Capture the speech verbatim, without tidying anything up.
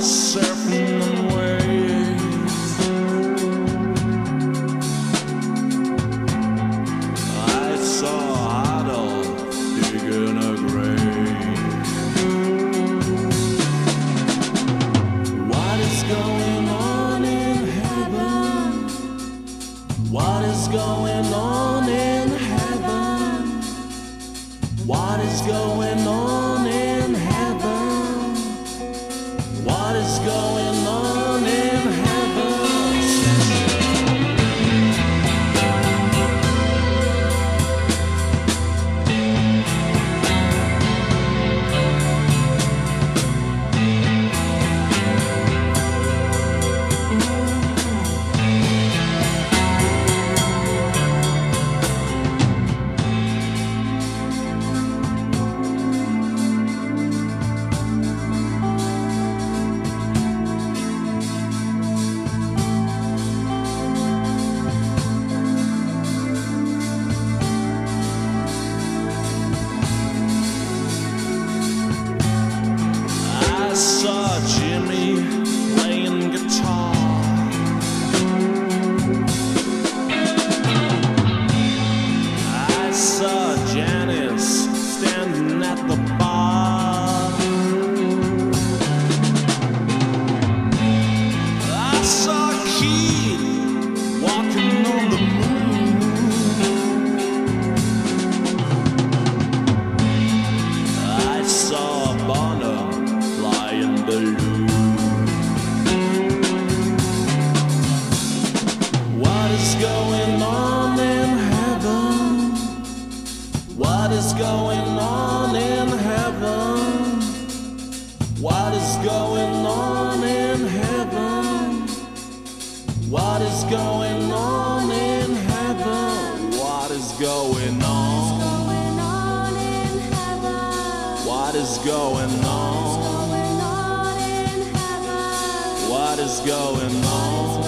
surfing the waves. I saw Adolf digging a grave. What is going on in heaven? What is going on in heaven? What is going on in heaven? What is going on in heaven? I saw Jimmy playing guitar. I saw Janice standing at the bar. I saw Keith walking on the moon. I saw Bono flying balloon. What is going on in heaven? What is going on in heaven? What is going on in heaven? What is going on in heaven? What is going on? What is going on? What is going on?